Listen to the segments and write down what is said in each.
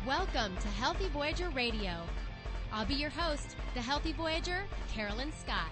Welcome to Healthy Voyager Radio. I'll be your host, the Healthy Voyager, Carolyn Scott.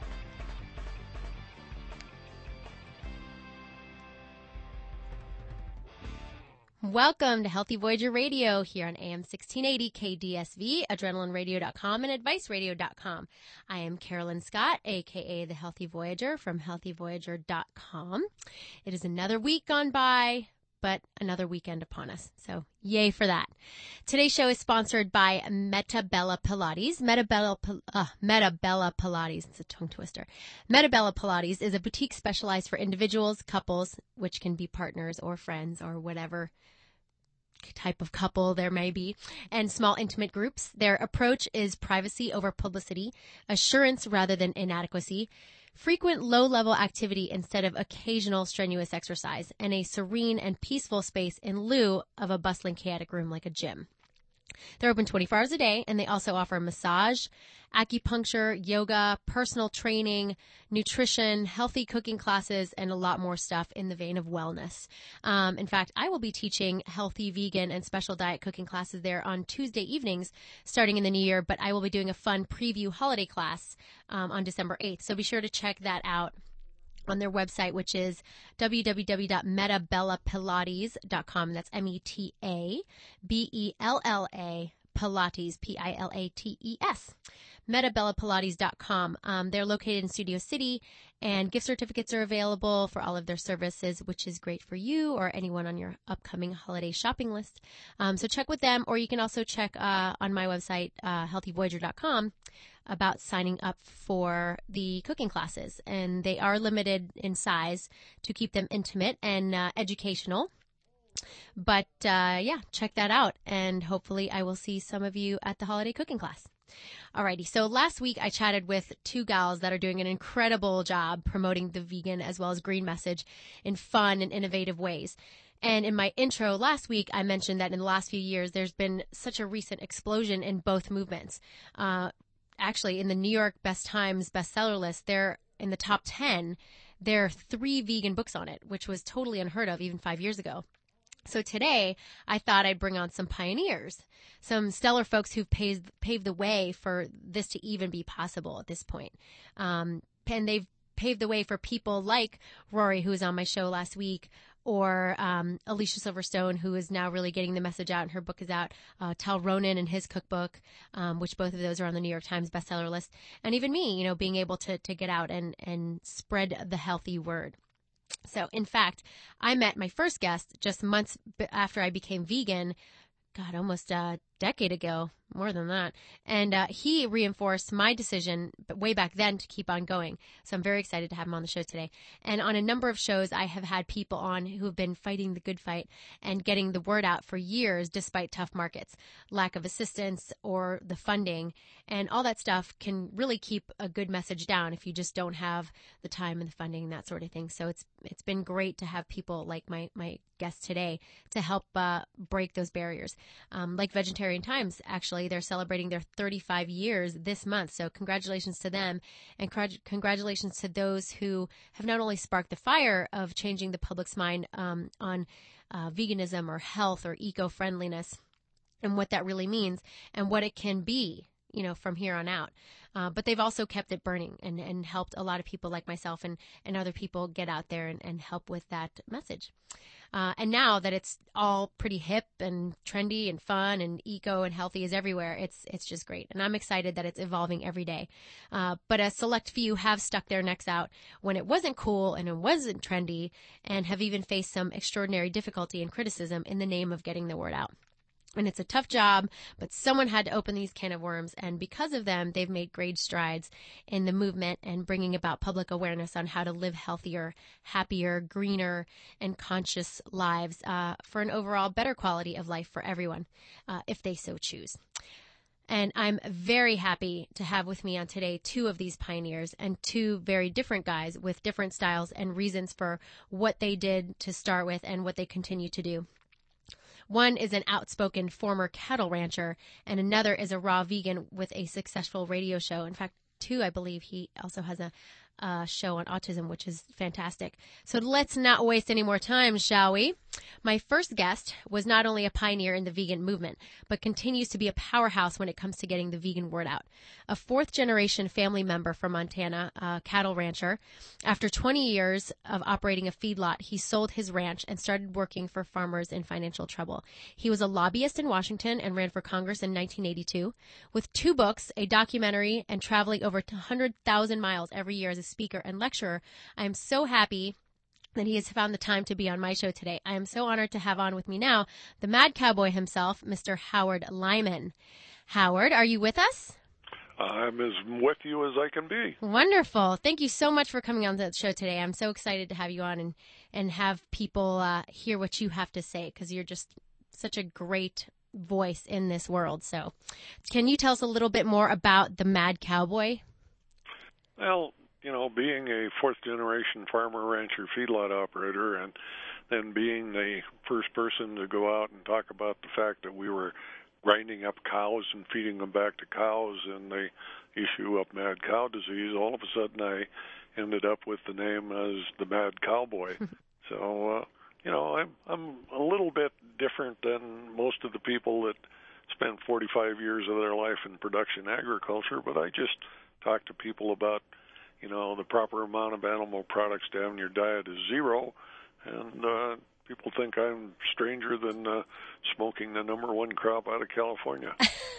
Welcome to Healthy Voyager Radio here on AM 1680 KDSV, AdrenalineRadio.com, and AdviceRadio.com. I am Carolyn Scott, a.k.a. the Healthy Voyager from HealthyVoyager.com. It is another week gone by, but another weekend upon us. So yay for that. Today's show is sponsored by Metabella Pilates. Metabella Pilates. It's a tongue twister. Metabella Pilates is a boutique specialized for individuals, couples, which can be partners or friends or whatever type of couple there may be, and small intimate groups. Their approach is privacy over publicity, assurance rather than inadequacy, frequent low-level activity instead of occasional strenuous exercise, and a serene and peaceful space in lieu of a bustling, chaotic room like a gym. They're open 24 hours a day, and they also offer massage, acupuncture, yoga, personal training, nutrition, healthy cooking classes, and a lot more stuff in the vein of wellness. In fact, I will be teaching healthy, vegan, and special diet cooking classes there on Tuesday evenings starting in the new year, but I will be doing a fun preview holiday class on December 8th, so be sure to check that out on their website, which is www.metabellapilates.com. That's METABELLA Pilates, PILATES. Metabellapilates.com. They're located in Studio City, and gift certificates are available for all of their services, which is great for you or anyone on your upcoming holiday shopping list. So check with them, or you can also check on my website, healthyvoyager.com, about signing up for the cooking classes. And they are limited in size to keep them intimate and educational. But yeah, check that out. And hopefully I will see some of you at the holiday cooking class. Alrighty, so last week I chatted with two gals that are doing an incredible job promoting the vegan as well as green message in fun and innovative ways. And in my intro last week, I mentioned that in the last few years, there's been such a recent explosion in both movements. Actually, in the New York Best Times bestseller list, they're in the top 10. There are 3 vegan books on it, which was totally unheard of even 5 years ago. So today, I thought I'd bring on some pioneers, some stellar folks who've paved the way for this to even be possible at this point. And they've paved the way for people like Rory, who was on my show last week, or Alicia Silverstone, who is now really getting the message out, and her book is out, Tal Ronan and his cookbook, which both of those are on the New York Times bestseller list, and even me, being able to get out and spread the healthy word. So, in fact, I met my first guest just months after I became vegan, almost a decade ago, more than that. And he reinforced my decision way back then to keep on going. So I'm very excited to have him on the show today. And on a number of shows, I have had people on who have been fighting the good fight and getting the word out for years despite tough markets, lack of assistance or the funding. And all that stuff can really keep a good message down if you just don't have the time and the funding and that sort of thing. So it's been great to have people like my guest today to help break those barriers. Like Vegetarian Times, actually, they're celebrating their 35 years this month. So congratulations to them, and congratulations to those who have not only sparked the fire of changing the public's mind on veganism or health or eco-friendliness and what that really means and what it can be, from here on out. But they've also kept it burning and helped a lot of people like myself and other people get out there and help with that message. And now that it's all pretty hip and trendy and fun and eco and healthy is everywhere, it's just great. And I'm excited that it's evolving every day. But a select few have stuck their necks out when it wasn't cool and it wasn't trendy, and have even faced some extraordinary difficulty and criticism in the name of getting the word out. And it's a tough job, but someone had to open these can of worms, and because of them, they've made great strides in the movement and bringing about public awareness on how to live healthier, happier, greener, and conscious lives for an overall better quality of life for everyone, if they so choose. And I'm very happy to have with me on today 2 of these pioneers and 2 very different guys with different styles and reasons for what they did to start with and what they continue to do. One is an outspoken former cattle rancher, and another is a raw vegan with a successful radio show. In fact, 2, I believe he also has a show on autism, which is fantastic. So let's not waste any more time, shall we? My first guest was not only a pioneer in the vegan movement, but continues to be a powerhouse when it comes to getting the vegan word out. A fourth-generation family member from Montana, a cattle rancher. After 20 years of operating a feedlot, he sold his ranch and started working for farmers in financial trouble. He was a lobbyist in Washington and ran for Congress in 1982. With 2 books, a documentary, and traveling over 100,000 miles every year as a speaker and lecturer, I am so happy that he has found the time to be on my show today. I am so honored to have on with me now the Mad Cowboy himself, Mr. Howard Lyman. Howard, are you with us? I'm as with you as I can be. Wonderful. Thank you so much for coming on the show today. I'm so excited to have you on and have people hear what you have to say, because you're just such a great voice in this world. So can you tell us a little bit more about the Mad Cowboy? Well, being a fourth-generation farmer, rancher, feedlot operator, and then being the first person to go out and talk about the fact that we were grinding up cows and feeding them back to cows and the issue of mad cow disease, all of a sudden I ended up with the name as the Mad Cowboy. So, I'm a little bit different than most of the people that spent 45 years of their life in production agriculture, but I just talk to people about the proper amount of animal products to have in your diet is 0, and people think I'm stranger than smoking the number 1 crop out of California.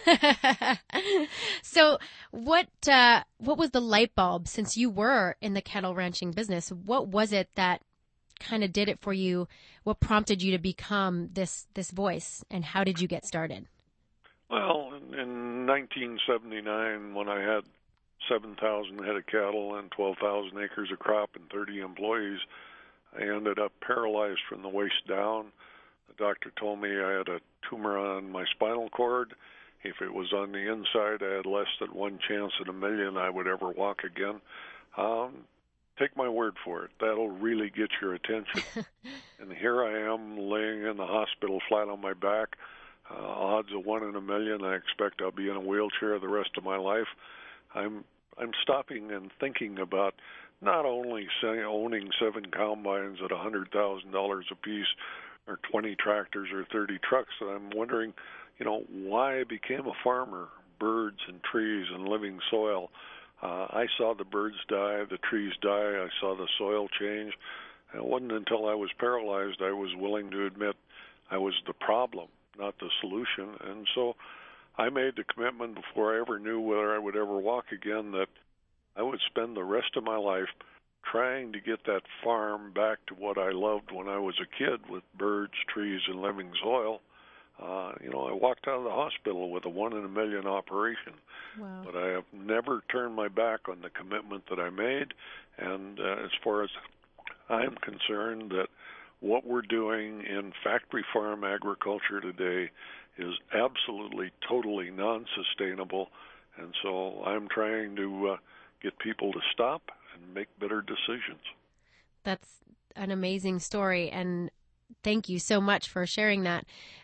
So what was the light bulb, since you were in the cattle ranching business? What was it that kind of did it for you? What prompted you to become this voice, and how did you get started? Well, in 1979, when I had 7,000 head of cattle and 12,000 acres of crop and 30 employees, I ended up paralyzed from the waist down. The doctor told me I had a tumor on my spinal cord. If it was on the inside, I had less than 1 chance in a million I would ever walk again. Take my word for it. That'll really get your attention. And here I am laying in the hospital flat on my back. Odds of 1 in a million. I expect I'll be in a wheelchair the rest of my life. I'm stopping and thinking about not only owning 7 combines at $100,000 a piece, or 20 tractors or 30 trucks, and I'm wondering, why I became a farmer. Birds and trees and living soil. I saw the birds die, the trees die. I saw the soil change. And it wasn't until I was paralyzed I was willing to admit I was the problem, not the solution. And so I made the commitment before I ever knew whether I would ever walk again that I would spend the rest of my life trying to get that farm back to what I loved when I was a kid, with birds, trees, and living soil. I walked out of the hospital with a 1 in a million operation. Wow. But I have never turned my back on the commitment that I made. And as far as I'm concerned, that what we're doing in factory farm agriculture today is absolutely, totally non-sustainable. And so I'm trying to get people to stop and make better decisions. That's an amazing story, and thank you so much for sharing that.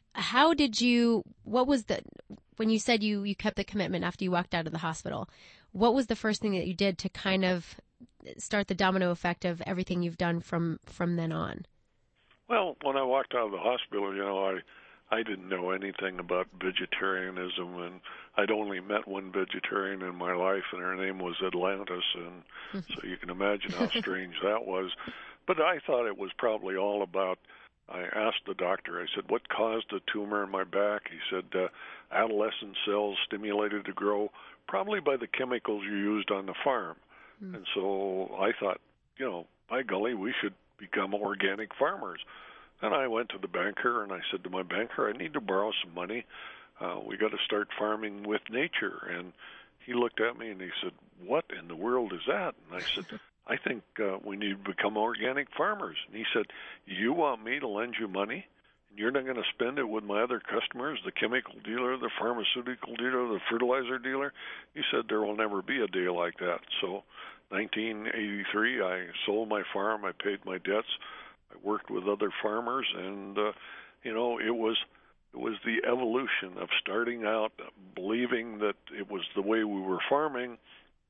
When you said you kept the commitment after you walked out of the hospital, what was the first thing that you did to kind of start the domino effect of everything you've done from then on? Well, when I walked out of the hospital, I didn't know anything about vegetarianism, and I'd only met one vegetarian in my life, and her name was Atlantis, and so you can imagine how strange that was. But I thought it was probably all about, I asked the doctor, I said, what caused the tumor in my back? He said, adolescent cells stimulated to grow, probably by the chemicals you used on the farm. And so I thought, by golly, we should become organic farmers. And I went to the banker, and I said to my banker, I need to borrow some money. We got to start farming with nature. And he looked at me, and he said, what in the world is that? And I said, I think we need to become organic farmers. And he said, you want me to lend you money? And you're not going to spend it with my other customers, the chemical dealer, the pharmaceutical dealer, the fertilizer dealer? He said, there will never be a day like that. So 1983, I sold my farm. I paid my debts. I worked with other farmers, and it was the evolution of starting out believing that it was the way we were farming,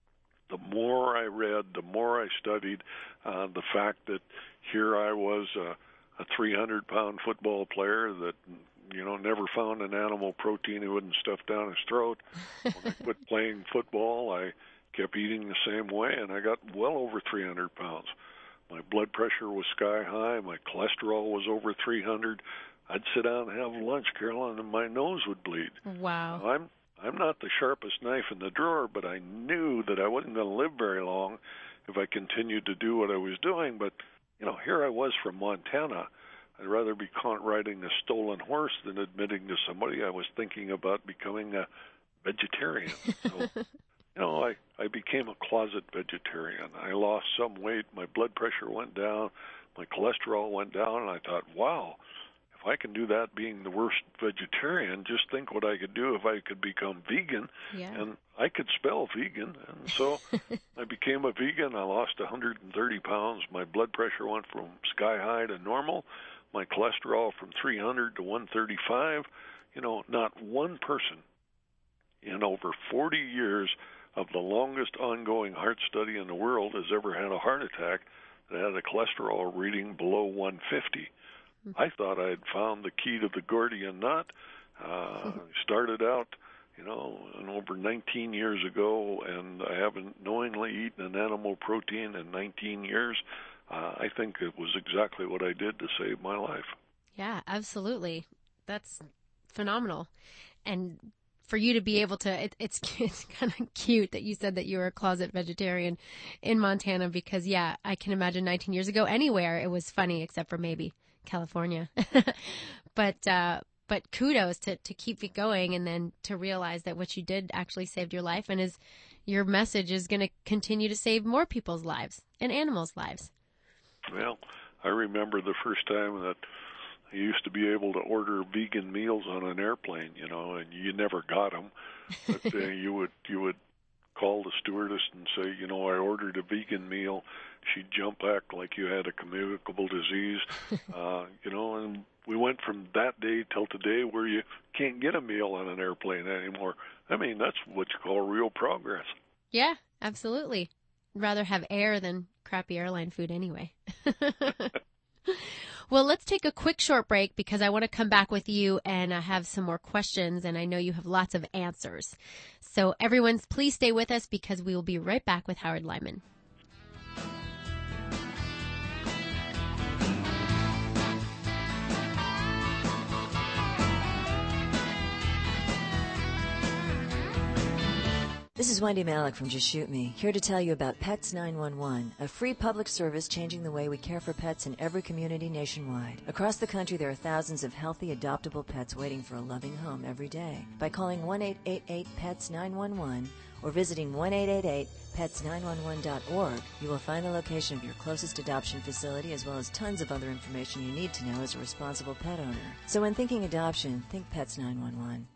the more I read, the more I studied, the fact that here I was a 300-pound football player that, never found an animal protein he wouldn't stuff down his throat. When I quit playing football, I kept eating the same way, and I got well over 300 pounds. My blood pressure was sky high. My cholesterol was over 300. I'd sit down and have lunch, Carolyn, and my nose would bleed. Wow. Now, I'm not the sharpest knife in the drawer, but I knew that I wasn't going to live very long if I continued to do what I was doing. But, here I was from Montana. I'd rather be caught riding a stolen horse than admitting to somebody I was thinking about becoming a vegetarian. So, I became a closet vegetarian. I lost some weight. My blood pressure went down. My cholesterol went down. And I thought, wow, if I can do that being the worst vegetarian, just think what I could do if I could become vegan. Yeah. And I could spell vegan. And so I became a vegan. I lost 130 pounds. My blood pressure went from sky high to normal. My cholesterol from 300 to 135. Not one person in over 40 years of the longest ongoing heart study in the world has ever had a heart attack that had a cholesterol reading below 150. I thought I had found the key to the Gordian knot. Started out, over 19 years ago, and I haven't knowingly eaten an animal protein in 19 years. I think it was exactly what I did to save my life. Yeah, absolutely. That's phenomenal. And for you to be able to, it's kind of cute that you said that you were a closet vegetarian in Montana because, yeah, I can imagine 19 years ago anywhere it was funny except for maybe California. But kudos to keep it going and then to realize that what you did actually saved your life and your message is going to continue to save more people's lives and animals' lives. Well, I remember the first time that I used to be able to order vegan meals on an airplane, and you never got them. But you would call the stewardess and say, I ordered a vegan meal. She'd jump back like you had a communicable disease, and we went from that day till today where you can't get a meal on an airplane anymore. I mean, that's what you call real progress. Yeah, absolutely. Rather have air than crappy airline food anyway. Well, let's take a quick short break because I want to come back with you and have some more questions, and I know you have lots of answers. So everyone, please stay with us because we will be right back with Howard Lyman. This is Wendy Malick from Just Shoot Me, here to tell you about Pets 911, a free public service changing the way we care for pets in every community nationwide. Across the country, there are thousands of healthy, adoptable pets waiting for a loving home every day. By calling 1-888-PETS-911 or visiting 1-888-PETS911.org, you will find the location of your closest adoption facility as well as tons of other information you need to know as a responsible pet owner. So when thinking adoption, think Pets 911.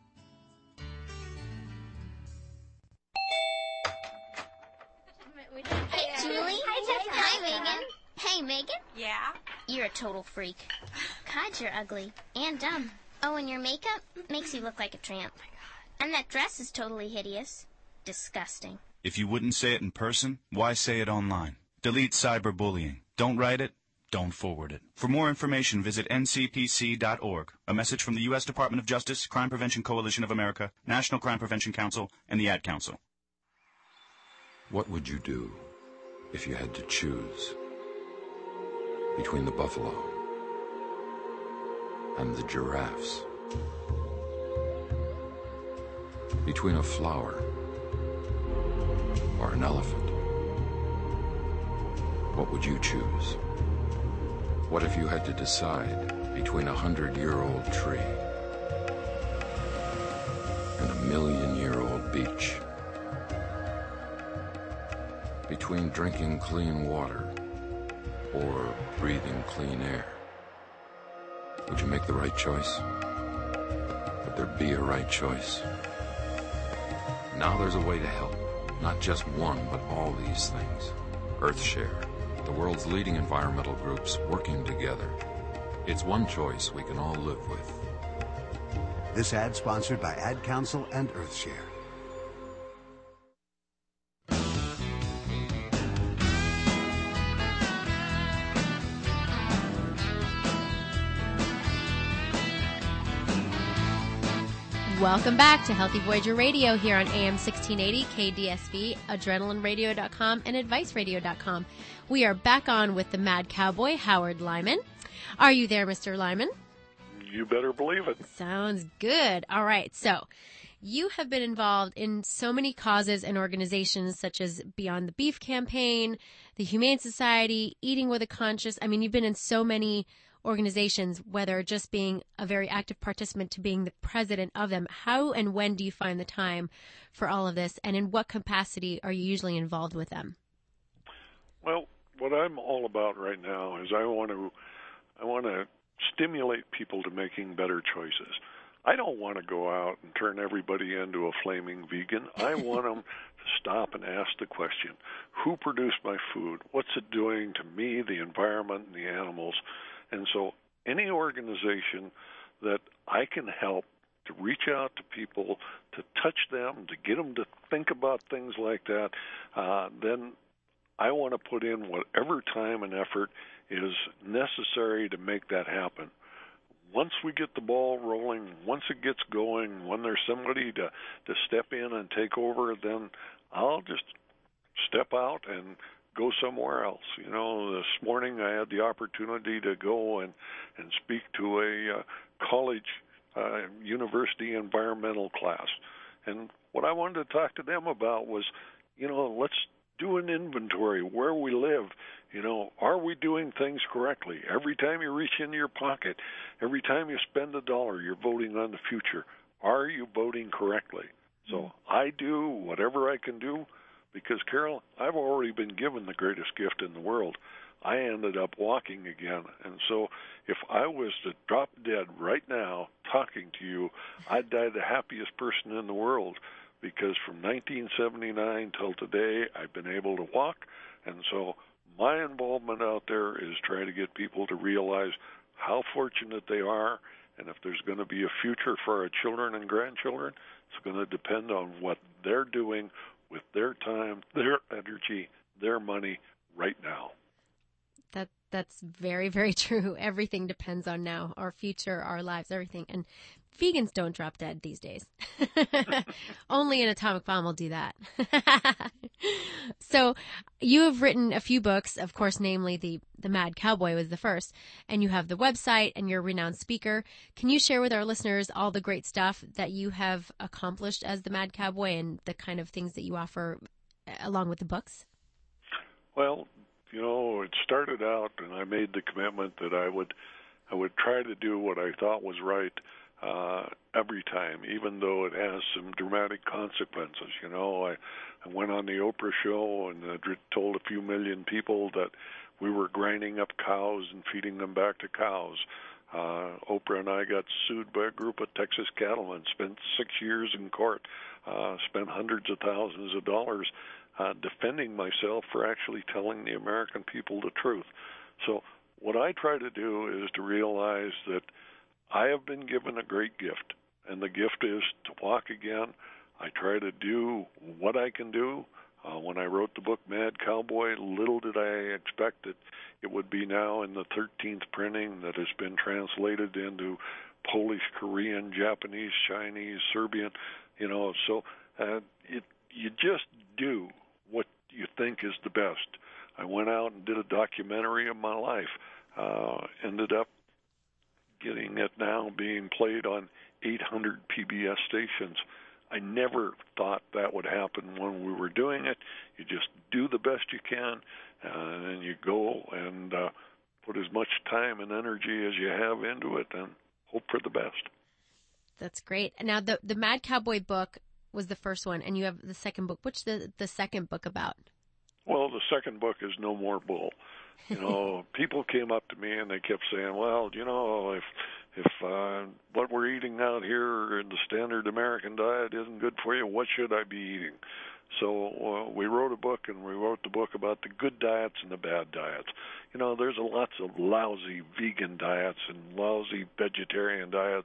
Julie? Hi, Megan. Hey, Megan? Yeah? You're a total freak. God, you're ugly. And dumb. Oh, and your makeup makes you look like a tramp. Oh my God. And that dress is totally hideous. Disgusting. If you wouldn't say it in person, why say it online? Delete cyberbullying. Don't write it. Don't forward it. For more information, visit ncpc.org. A message from the U.S. Department of Justice, Crime Prevention Coalition of America, National Crime Prevention Council, and the Ad Council. What would you do if you had to choose between the buffalo and the giraffes? Between a flower or an elephant? What would you choose? What if you had to decide between a 100-year-old tree and a 1,000,000-year-old beach? Between drinking clean water or breathing clean air? Would you make the right choice? Would there be a right choice? Now there's a way to help. Not just one, but all these things. EarthShare, the world's leading environmental groups working together. It's one choice we can all live with. This ad sponsored by Ad Council and EarthShare. Welcome back to Healthy Voyager Radio here on AM 1680, KDSV, AdrenalineRadio.com, and AdviceRadio.com. We are back on with the Mad Cowboy, Howard Lyman. Are you there, Mr. Lyman? You better believe it. Sounds good. All right. So you have been involved in so many causes and organizations such as Beyond the Beef Campaign, the Humane Society, Eating with a Conscience. I mean, you've been in so many organizations, whether just being a very active participant to being the president of them. How and when do you find the time for all of this, and in what capacity are you usually involved with them? Well, what I'm all about right now is I want to stimulate people to making better choices. I don't want to go out and turn everybody into a flaming vegan. I want them to stop and ask the question, who produced my food? What's it doing to me, the environment, and the animals? And so any organization that I can help to reach out to people, to touch them, to get them to think about things like that, then I want to put in whatever time and effort is necessary to make that happen. Once we get the ball rolling, once it gets going, when there's somebody to step in and take over, then I'll just step out and go somewhere else. You know, this morning I had the opportunity to go and speak to a college university environmental class. And what I wanted to talk to them about was, you know, let's do an inventory where we live. You know, are we doing things correctly? Every time you reach into your pocket, every time you spend a dollar, you're voting on the future. Are you voting correctly? So I do whatever I can do because, Carol, I've already been given the greatest gift in the world. I ended up walking again. And so if I was to drop dead right now talking to you, I'd die the happiest person in the world because from 1979 till today, I've been able to walk. And so my involvement out there is trying to get people to realize how fortunate they are, and if there's going to be a future for our children and grandchildren, it's going to depend on what they're doing with their time, their energy, their money right now. That's very, very true. Everything depends on now, our future, our lives, everything. And vegans don't drop dead these days. Only an atomic bomb will do that. So you have written a few books, of course, namely the Mad Cowboy was the first, and you have the website and you're a renowned speaker. Can you share with our listeners all the great stuff that you have accomplished as the Mad Cowboy and the kind of things that you offer along with the books? Well, you know, it started out, and I made the commitment that I would try to do what I thought was right every time, even though it has some dramatic consequences. You know, I went on the Oprah show and told a few million people that we were grinding up cows and feeding them back to cows. Oprah and I got sued by a group of Texas cattlemen, spent 6 years in court, spent hundreds of thousands of dollars defending myself for actually telling the American people the truth. So what I try to do is to realize that I have been given a great gift, and the gift is to walk again. I try to do what I can do. When I wrote the book Mad Cowboy, little did I expect that it would be now in the 13th printing that has been translated into Polish, Korean, Japanese, Chinese, Serbian, you know. So you just do what you think is the best. I went out and did a documentary of my life. Ended up getting it now being played on 800 PBS stations. I never thought that would happen when we were doing it. You just do the best you can, and then you go and put as much time and energy as you have into it and hope for the best. That's great. Now, the Mad Cowboy book was the first one, and you have the second book. What's the second book about? Well, the second book is No More Bull. You know, people came up to me and they kept saying, well, you know, if what we're eating out here in the standard American diet isn't good for you, what should I be eating? So we wrote a book, and we wrote the book about the good diets and the bad diets. You know, there's lots of lousy vegan diets and lousy vegetarian diets.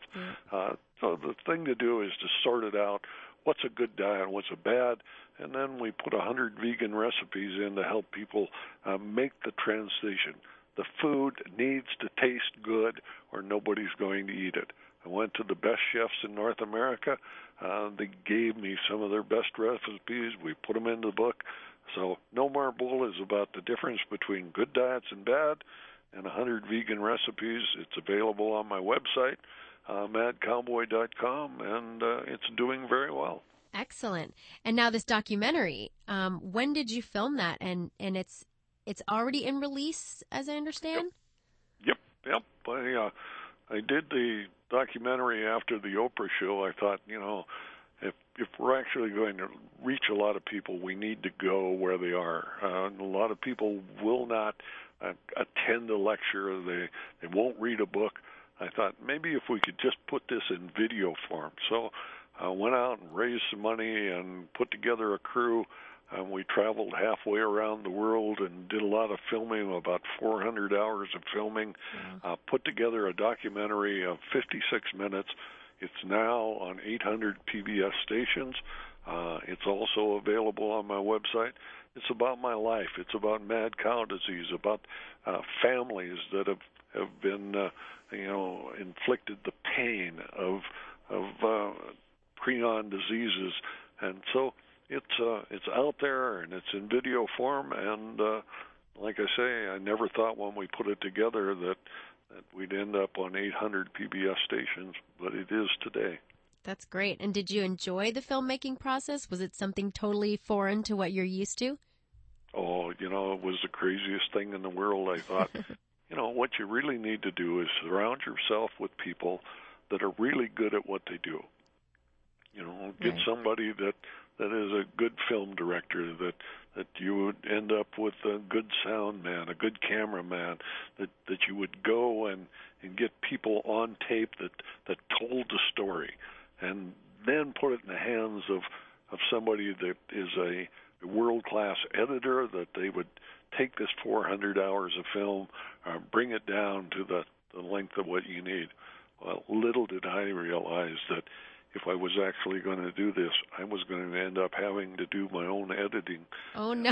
So the thing to do is to sort it out. What's a good diet? What's a bad? And then we put 100 vegan recipes in to help people make the transition. The food needs to taste good or nobody's going to eat it. I went to the best chefs in North America. They gave me some of their best recipes. We put them in the book. So No More Bull is about the difference between good diets and bad, and 100 vegan recipes. It's available on my website, madcowboy.com, and it's doing very well. Excellent. And now this documentary, when did you film that? And it's already in release, as I understand? Yep. I did the documentary after the Oprah show. I thought, if we're actually going to reach a lot of people, we need to go where they are. A lot of people will not attend a lecture. They won't read a book. I thought maybe if we could just put this in video form. So I went out and raised some money and put together a crew. We traveled halfway around the world and did a lot of filming, about 400 hours of filming, put together a documentary of 56 minutes. It's now on 800 PBS stations. It's also available on my website. It's about my life. It's about mad cow disease, about families that have been, inflicted the pain of prion diseases. And so it's out there, and it's in video form, and like I say, I never thought when we put it together that we'd end up on 800 PBS stations, but it is today. That's great. And did you enjoy the filmmaking process? Was it something totally foreign to what you're used to? Oh, it was the craziest thing in the world. I thought, what you really need to do is surround yourself with people that are really good at what they do. Get somebody that is a good film director, that you would end up with a good sound man, a good cameraman, that you would go and get people on tape that told the story, and then put it in the hands of somebody that is a world-class editor, that they would take this 400 hours of film, bring it down to the length of what you need. Well, little did I realize that if I was actually going to do this, I was going to end up having to do my own editing. Oh, no.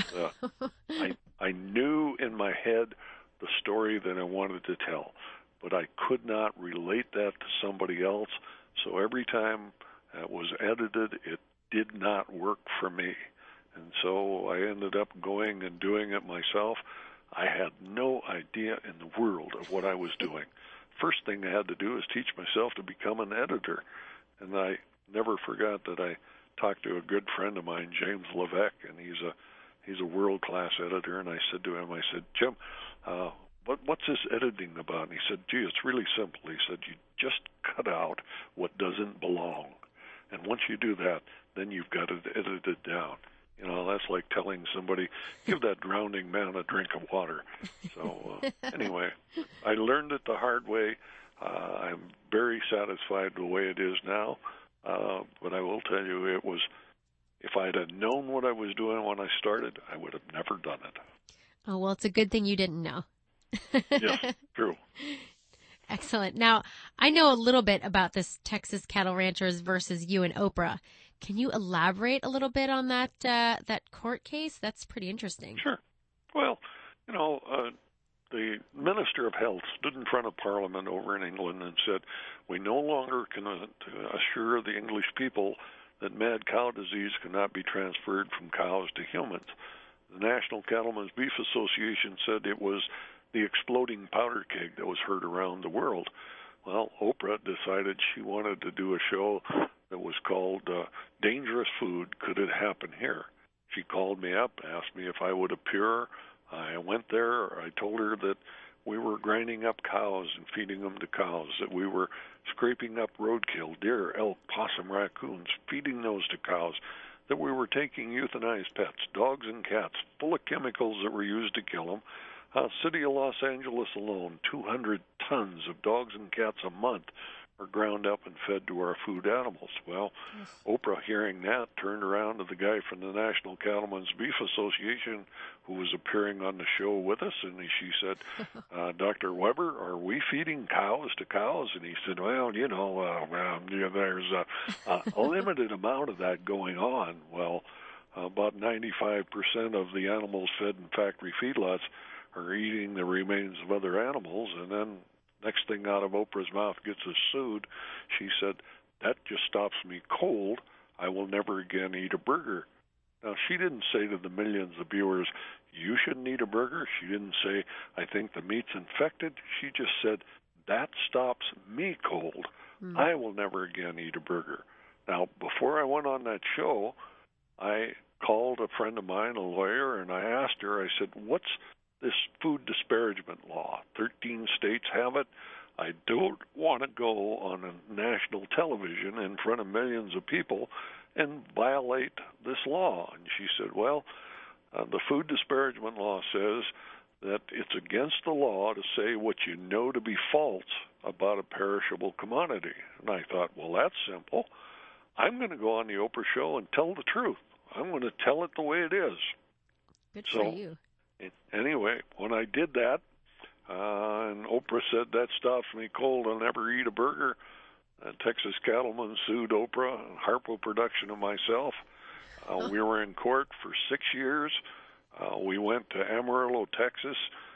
I knew in my head the story that I wanted to tell, but I could not relate that to somebody else. So every time it was edited, it did not work for me. And so I ended up going and doing it myself. I had no idea in the world of what I was doing. First thing I had to do is teach myself to become an editor. And I never forgot that I talked to a good friend of mine, James Levesque, and he's a world-class editor. And I said to him, Jim, what's this editing about? And he said, gee, it's really simple. He said, you just cut out what doesn't belong. And once you do that, then you've got it edited down. That's like telling somebody, give that drowning man a drink of water. So anyway, I learned it the hard way. I'm very satisfied the way it is now, but I will tell you, it was, if I'd have known what I was doing when I started, I would have never done it. Oh, well, it's a good thing you didn't know. Yes, true. Excellent. Now, I know a little bit about this Texas Cattle Ranchers versus you and Oprah. Can you elaborate a little bit on that court case? That's pretty interesting. Sure. Well, the Minister of Health stood in front of Parliament over in England and said, we no longer can assure the English people that mad cow disease cannot be transferred from cows to humans. The National Cattlemen's Beef Association said it was the exploding powder keg that was heard around the world. Well, Oprah decided she wanted to do a show that was called Dangerous Food, Could It Happen Here? She called me up, asked me if I would appear. I went there. I told her that we were grinding up cows and feeding them to cows, that we were scraping up roadkill, deer, elk, possum, raccoons, feeding those to cows, that we were taking euthanized pets, dogs and cats, full of chemicals that were used to kill them. City of Los Angeles alone, 200 tons of dogs and cats a month are ground up and fed to our food animals. Well, yes. Oprah, hearing that, turned around to the guy from the National Cattlemen's Beef Association who was appearing on the show with us, and she said, Dr. Weber, are we feeding cows to cows? And he said, well, there's a limited amount of that going on. Well, about 95% of the animals fed in factory feedlots are eating the remains of other animals, and then next thing out of Oprah's mouth gets us sued. She said, "That just stops me cold. I will never again eat a burger." Now, she didn't say to the millions of viewers, "You shouldn't eat a burger." She didn't say, "I think the meat's infected." She just said, "That stops me cold. I will never again eat a burger." Now, before I went on that show, I called a friend of mine, a lawyer, and I asked her, I said, "What's this food disparagement law? 13 states have it. I don't want to go on a national television in front of millions of people and violate this law." And she said, "Well, the food disparagement law says that it's against the law to say what you know to be false about a perishable commodity." And I thought, well, that's simple. I'm going to go on the Oprah show and tell the truth. I'm going to tell it the way it is. Good for you. Anyway, when I did that, and Oprah said, "That stops me cold, I'll never eat a burger," Texas Cattlemen sued Oprah, Harpo Production, and myself. We were in court for 6 years. We went to Amarillo, Texas.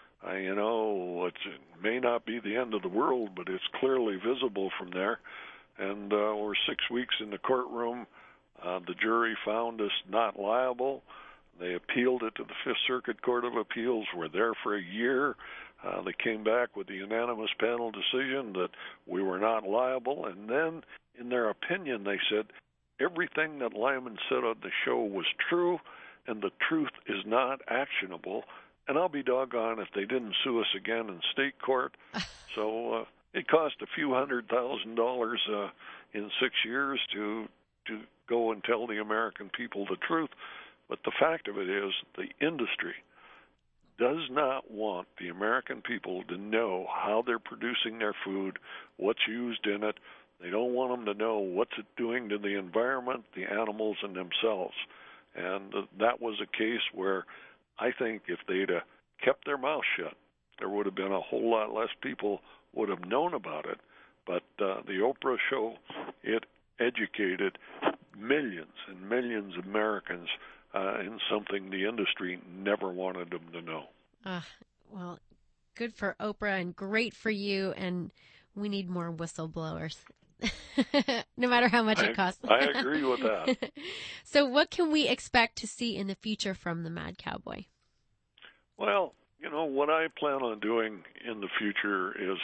It may not be the end of the world, but it's clearly visible from there. And we're 6 weeks in the courtroom. The jury found us not liable. They appealed it to the Fifth Circuit Court of Appeals. We're there for a year. They came back with the unanimous panel decision that we were not liable. And then, in their opinion, they said everything that Lyman said on the show was true, and the truth is not actionable. And I'll be doggone if they didn't sue us again in state court. So it cost a few $100,000 in 6 years to go and tell the American people the truth. But the fact of it is, the industry does not want the American people to know how they're producing their food, what's used in it. They don't want them to know what's it doing to the environment, the animals, and themselves. And that was a case where I think if they'd kept their mouth shut, there would have been a whole lot less people would have known about it. But the Oprah show, it educated millions and millions of Americans in something the industry never wanted them to know. Well, good for Oprah and great for you, and we need more whistleblowers, no matter how much it costs. I agree with that. So what can we expect to see in the future from the Mad Cowboy? Well, what I plan on doing in the future is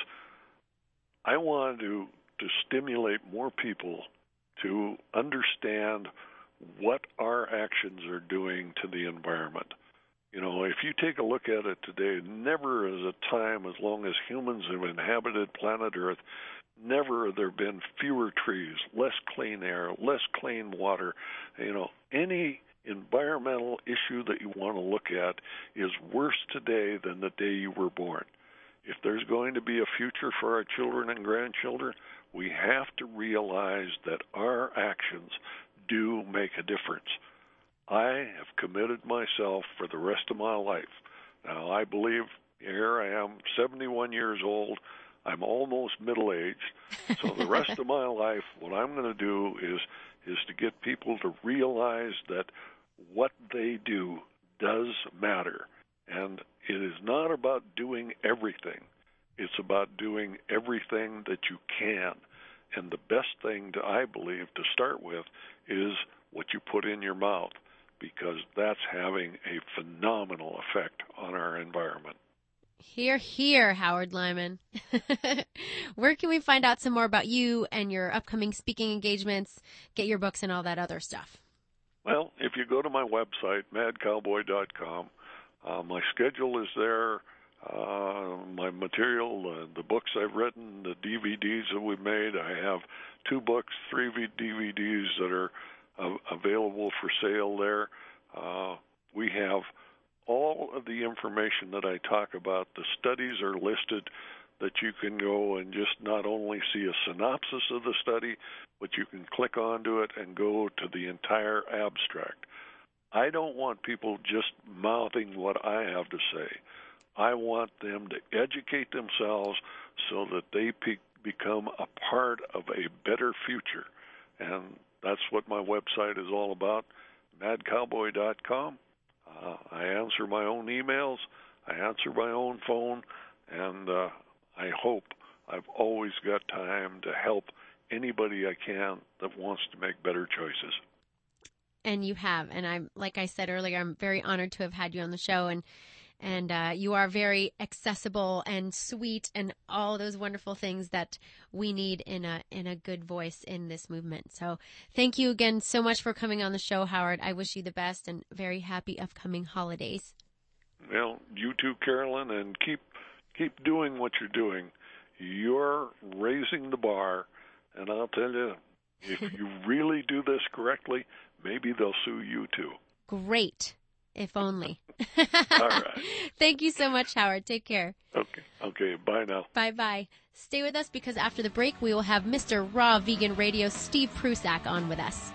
I want to stimulate more people to understand what our actions are doing to the environment. If you take a look at it today, never is a time, as long as humans have inhabited planet Earth, never have there been fewer trees, less clean air, less clean water. Any environmental issue that you want to look at is worse today than the day you were born. If there's going to be a future for our children and grandchildren, we have to realize that our actions do make a difference. I have committed myself for the rest of my life. Now, I believe here I am, 71 years old. I'm almost middle-aged. So the rest of my life, what I'm going to do is to get people to realize that what they do does matter. And it is not about doing everything. It's about doing everything that you can. And the best thing, I believe, to start with is what you put in your mouth, because that's having a phenomenal effect on our environment. Hear, hear, Howard Lyman. Where can we find out some more about you and your upcoming speaking engagements, get your books, and all that other stuff? Well, if you go to my website, madcowboy.com, my schedule is there, my material, the books I've written, the DVDs that we've made. I have 2 books, 3 DVDs that are available for sale there. We have all of the information that I talk about. The studies are listed that you can go and just not only see a synopsis of the study, but you can click onto it and go to the entire abstract. I don't want people just mouthing what I have to say. I want them to educate themselves so that they become a part of a better future. And that's what my website is all about, madcowboy.com. I answer my own emails, I answer my own phone, and I hope I've always got time to help anybody I can that wants to make better choices. And you have, and I'm, like I said earlier, I'm very honored to have had you on the show, and you are very accessible and sweet and all those wonderful things that we need in a good voice in this movement. So thank you again so much for coming on the show, Howard. I wish you the best and very happy upcoming holidays. Well, you too, Carolyn, and keep doing what you're doing. You're raising the bar, and I'll tell you, if you really do this correctly, maybe they'll sue you too. Great. If only. All right. Thank you so much, Howard. Take care. Okay. Bye now. Bye-bye. Stay with us because after the break, we will have Mr. Raw Vegan Radio, Steve Prusak, on with us.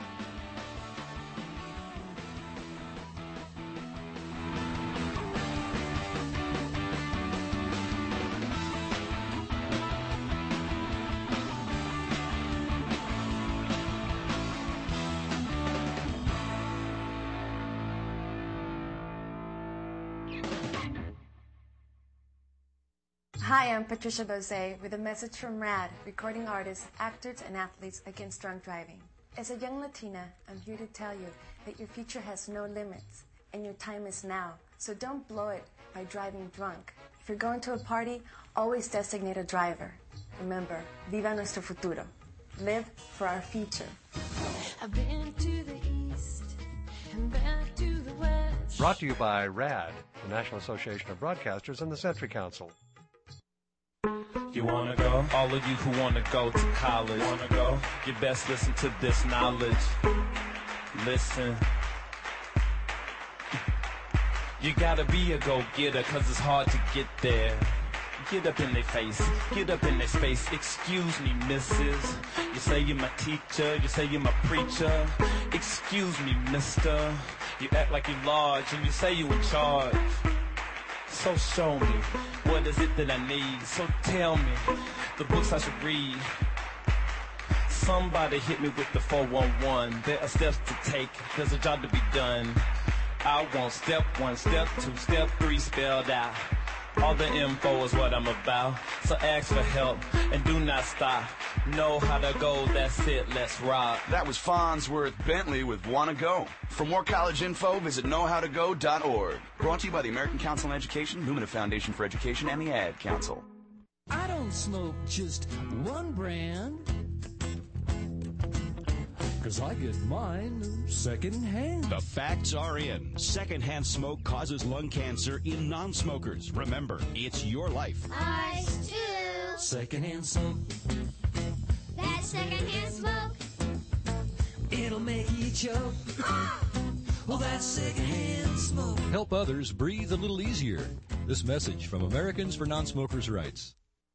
Hi, I'm Patricia Bose with a message from RAD, recording artists, actors, and athletes against drunk driving. As a young Latina, I'm here to tell you that your future has no limits, and your time is now. So don't blow it by driving drunk. If you're going to a party, always designate a driver. Remember, viva nuestro futuro. Live for our future. I've been to the east and back to the west. Brought to you by RAD, the National Association of Broadcasters, and the Century Council. You wanna go? All of you who wanna go to college, wanna go? You best listen to this knowledge. Listen. You gotta be a go-getter, cause it's hard to get there. Get up in their face, get up in their space. Excuse me, missus. You say you're my teacher, you say you're my preacher. Excuse me, mister. You act like you're large and you say you in charge. So show me, what is it that I need? So tell me, the books I should read. Somebody hit me with the 411. There are steps to take, there's a job to be done. I want step 1, step 2, step 3 spelled out. All the info is what I'm about. So ask for help and do not stop. Know how to go, that's it, let's rock. That was Farnsworth Bentley with Wanna Go. For more college info, visit knowhowtogo.org. Brought to you by the American Council on Education, Lumina Foundation for Education, and the Ad Council. I don't smoke just one brand, 'cause I get mine secondhand. The facts are in. Secondhand smoke causes lung cancer in non-smokers. Remember, it's your life. I do. Secondhand smoke, That secondhand smoke. it'll make you choke. Well, that's secondhand smoke. Help others breathe a little easier. This message from Americans for Non-Smokers' Rights.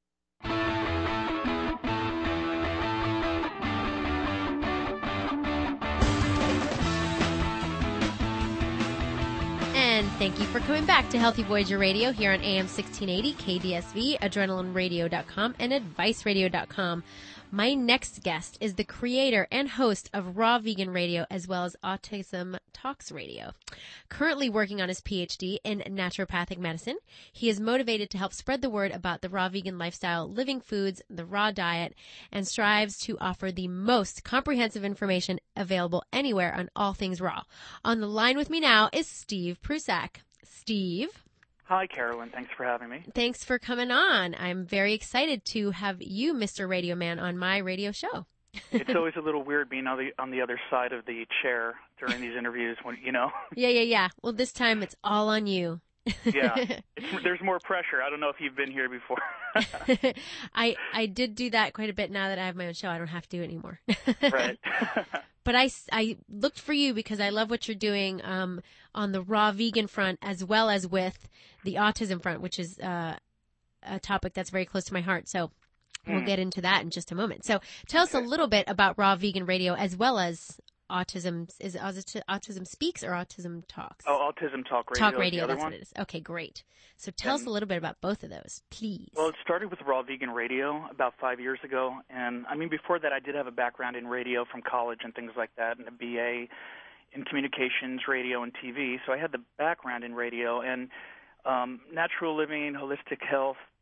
And thank you for coming back to Healthy Voyager Radio here on AM 1680, KDSV, AdrenalineRadio.com, and AdviceRadio.com. My next guest is the creator and host of Raw Vegan Radio as well as Autism Talks Radio. Currently working on his PhD in naturopathic medicine, he is motivated to help spread the word about the raw vegan lifestyle, living foods, the raw diet, and strives to offer the most comprehensive information available anywhere on all things raw. On the line with me now is Steve Prusak. Steve? Hi, Carolyn. Thanks for having me. Thanks for coming on. I'm very excited to have you, Mr. Radio Man, on my radio show. It's always a little weird being on the other side of the chair during these interviews, when you know. Yeah. Well, this time it's all on you. Yeah, there's more pressure. I don't know if you've been here before. I did do that quite a bit. Now that I have my own show, I don't have to do it anymore. Right. But I looked for you because I love what you're doing on the raw vegan front as well as with the autism front, which is a topic that's very close to my heart. So we'll get into that in just a moment. So tell us a little bit about Raw Vegan Radio as well as Autism. Is it Autism Speaks or Autism Talks? Oh, Autism Talk Radio. Talk Radio, that's what it is. Okay, great. So tell us a little bit about both of those, please. Well, it started with Raw Vegan Radio about 5 years ago. And, I mean, before that, I did have a background in radio from college and things like that, and a BA in communications, radio, and TV. So I had the background in radio. And natural living, holistic health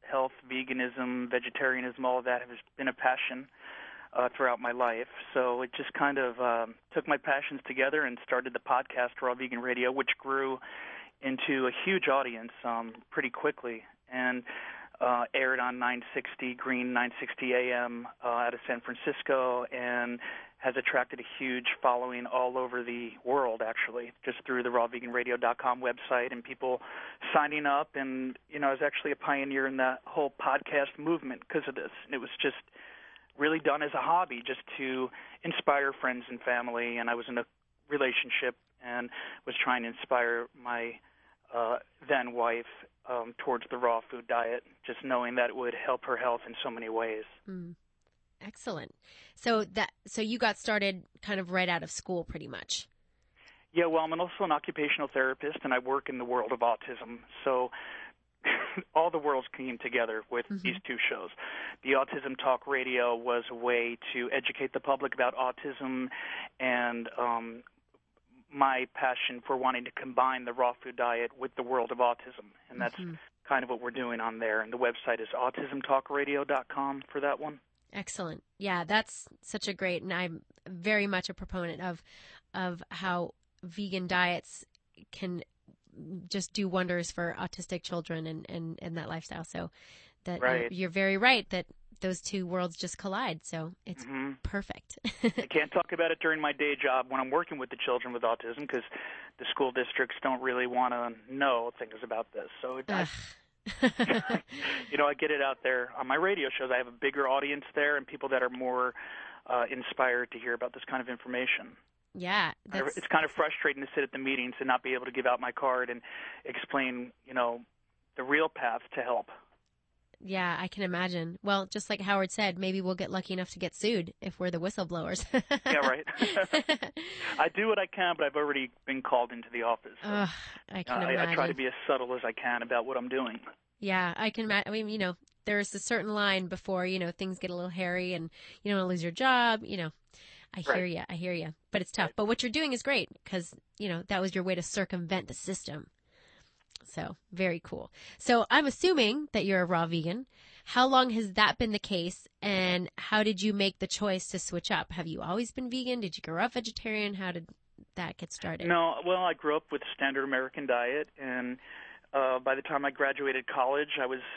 health, veganism, vegetarianism, all of that has been a passion throughout my life. So it just kind of took my passions together and started the podcast, Raw Vegan Radio, which grew into a huge audience pretty quickly, and aired on 960 Green 960 AM out of San Francisco, and has attracted a huge following all over the world, actually, just through the rawveganradio.com website and people signing up. And, I was actually a pioneer in the whole podcast movement because of this. And it was just really done as a hobby, just to inspire friends and family. And I was in a relationship and was trying to inspire my then wife towards the raw food diet, just knowing that it would help her health in so many ways. Mm. Excellent. So you got started kind of right out of school, pretty much. Yeah, well, I'm also an occupational therapist, and I work in the world of autism. So all the worlds came together with these two shows. The Autism Talk Radio was a way to educate the public about autism, and my passion for wanting to combine the raw food diet with the world of autism. And that's kind of what we're doing on there. And the website is autismtalkradio.com for that one. Excellent. Yeah, that's such a great, and I'm very much a proponent of how vegan diets can just do wonders for autistic children and that lifestyle. So that you're very right that those two worlds just collide. So it's perfect. I can't talk about it during my day job when I'm working with the children with autism because the school districts don't really want to know things about this. So I get it out there on my radio shows. I have a bigger audience there and people that are more inspired to hear about this kind of information. Yeah. It's kind of frustrating to sit at the meetings and not be able to give out my card and explain, the real path to help. Yeah, I can imagine. Well, just like Howard said, maybe we'll get lucky enough to get sued if we're the whistleblowers. Yeah, right. I do what I can, but I've already been called into the office. So, I can imagine. I try to be as subtle as I can about what I'm doing. Yeah, I can imagine. I mean, there's a certain line before, things get a little hairy and you don't want to lose your job. I hear you. But it's tough. But what you're doing is great because, that was your way to circumvent the system. So very cool. So I'm assuming that you're a raw vegan. How long has that been the case? And how did you make the choice to switch up? Have you always been vegan? Did you grow up vegetarian? How did that get started? No, well, I grew up with standard American diet. And by the time I graduated college, I was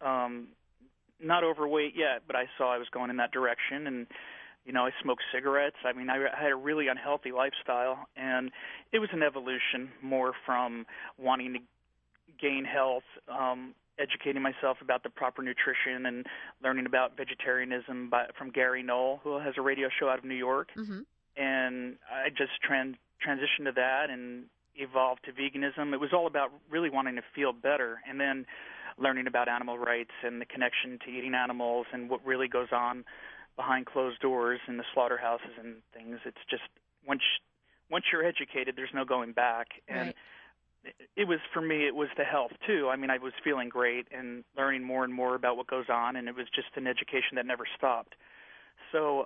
not overweight yet, but I saw I was going in that direction. And I smoked cigarettes. I mean, I had a really unhealthy lifestyle, and it was an evolution more from wanting to gain health, educating myself about the proper nutrition and learning about vegetarianism from Gary Knoll, who has a radio show out of New York. And I just transitioned to that and evolved to veganism. It was all about really wanting to feel better and then learning about animal rights and the connection to eating animals and what really goes on behind closed doors in the slaughterhouses and things. It's just once you're educated, there's no going back. And it was, for me, it was the health too. I mean, I was feeling great and learning more and more about what goes on, and it was just an education that never stopped. So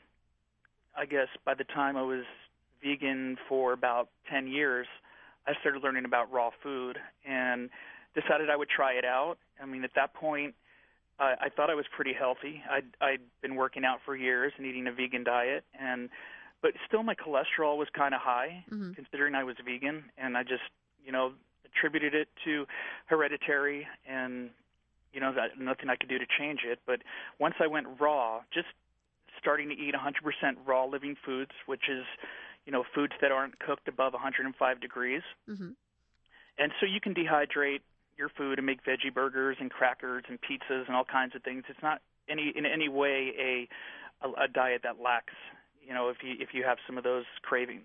I guess by the time I was vegan for about 10 years, I started learning about raw food and decided I would try it out. I mean, at that point, I thought I was pretty healthy. I'd been working out for years and eating a vegan diet, but still my cholesterol was kind of high, considering I was vegan, and I just, attributed it to hereditary and, nothing I could do to change it. But once I went raw, just starting to eat 100% raw living foods, which is, foods that aren't cooked above 105 degrees. And so you can dehydrate your food and make veggie burgers and crackers and pizzas and all kinds of things. It's not in any way a diet that lacks, if you have some of those cravings.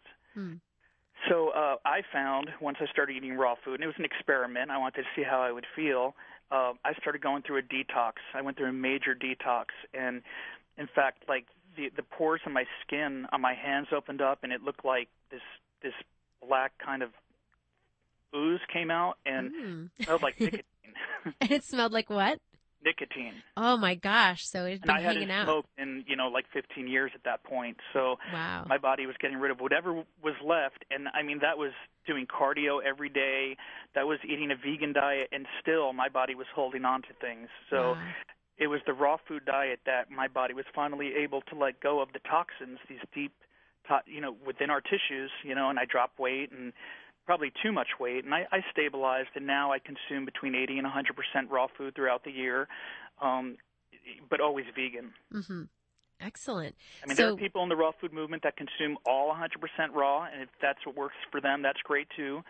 So I found once I started eating raw food, and it was an experiment, I wanted to see how I would feel, I started going through a detox. I went through a major detox, and in fact, like the pores on my skin on my hands opened up, and it looked like this black kind of ooze came out, and smelled like nicotine. And it smelled like what? Nicotine. Oh my gosh! So it's been hanging out. And I hadn't smoked in, like 15 years at that point. So wow. My body was getting rid of whatever was left. And, I mean, that was doing cardio every day. That was eating a vegan diet, and still my body was holding on to things. So wow. It was the raw food diet that my body was finally able to let go of the toxins, these deep, within our tissues, and I dropped weight and probably too much weight. And I stabilized, and now I consume between 80 and 100% raw food throughout the year, but always vegan. Mm-hmm. Excellent. I mean, there are people in the raw food movement that consume all 100% raw, and if that's what works for them, that's great too.